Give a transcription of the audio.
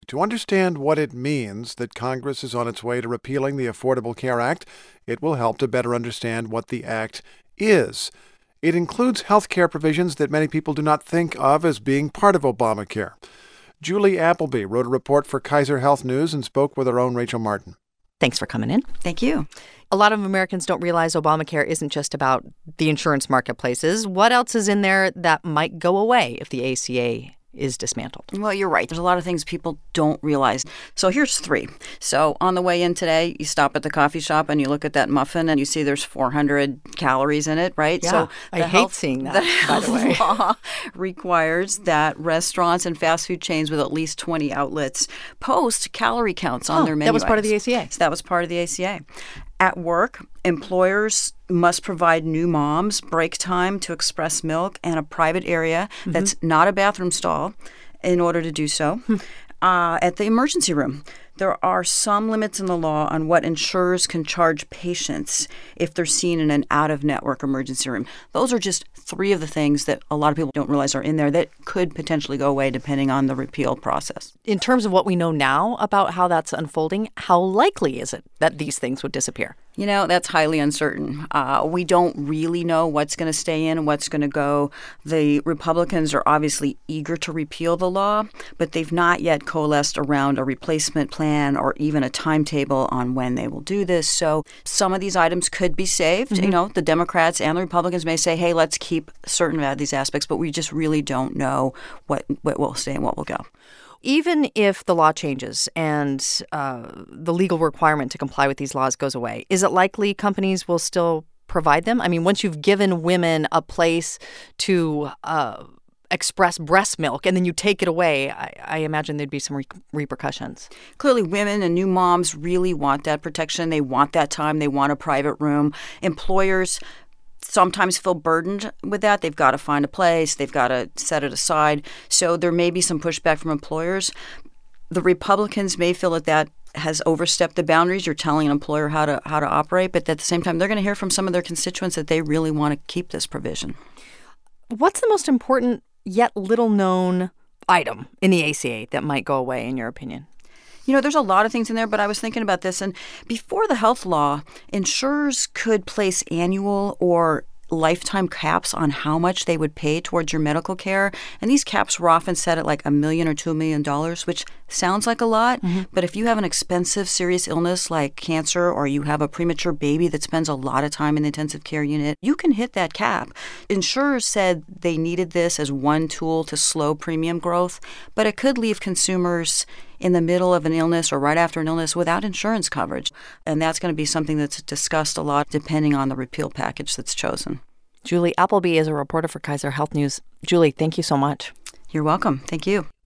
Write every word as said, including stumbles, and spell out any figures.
To understand what it means that Congress is on its way to repealing the Affordable Care Act, it will help to better understand what the act is. It includes health care provisions that many people do not think of as being part of Obamacare. Julie Appleby wrote a report for Kaiser Health News and spoke with our own Rachel Martin. Thanks for coming in. Thank you. A lot of Americans don't realize Obamacare isn't just about the insurance marketplaces. What else is in there that might go away if the A C A is dismantled? Well, you're right. There's a lot of things people don't realize. So here's three. So on the way in today, you stop at the coffee shop and you look at that muffin and you see there's four hundred calories in it, right? Yeah, so I hate health, seeing that, the by the way. law requires that restaurants and fast food chains with at least twenty outlets post calorie counts on oh, their menu That was part items. of the A C A. So that was part of the A C A. At work, employers must provide new moms break time to express milk and a private area mm-hmm. that's not a bathroom stall in order to do so. Hmm. Uh, at the emergency room, there are some limits in the law on what insurers can charge patients if they're seen in an out-of-network emergency room. Those are just three of the things that a lot of people don't realize are in there that could potentially go away depending on the repeal process. In terms of what we know now about how that's unfolding, how likely is it that these things would disappear? You know, that's highly uncertain. Uh, we don't really know what's going to stay in and what's going to go. The Republicans are obviously eager to repeal the law, but they've not yet coalesced around a replacement plan or even a timetable on when they will do this. So some of these items could be saved. Mm-hmm. You know, the Democrats and the Republicans may say, hey, let's keep certain of these aspects, but we just really don't know what, what will stay and what will go. Even if the law changes and uh, the legal requirement to comply with these laws goes away, is it likely companies will still provide them? I mean, once you've given women a place to uh, express breast milk and then you take it away, I, I imagine there'd be some re- repercussions. Clearly, women and new moms really want that protection. They want that time. They want a private room. Employers sometimes feel burdened with that. They've got to find a place. They've got to set it aside. So there may be some pushback from employers. The Republicans may feel that that has overstepped the boundaries. You're telling an employer how to how to operate, but at the same time, they're going to hear from some of their constituents that they really want to keep this provision. What's the most important yet little-known item in the A C A that might go away, in your opinion? You know, there's a lot of things in there, but I was thinking about this. And before the health law, insurers could place annual or lifetime caps on how much they would pay towards your medical care. And these caps were often set at like a million or two million dollars, which sounds like a lot. Mm-hmm. But if you have an expensive, serious illness like cancer, or you have a premature baby that spends a lot of time in the intensive care unit, you can hit that cap. Insurers said they needed this as one tool to slow premium growth, but it could leave consumers in the middle of an illness or right after an illness without insurance coverage. And that's going to be something that's discussed a lot depending on the repeal package that's chosen. Julie Appleby is a reporter for Kaiser Health News. Julie, thank you so much. You're welcome. Thank you.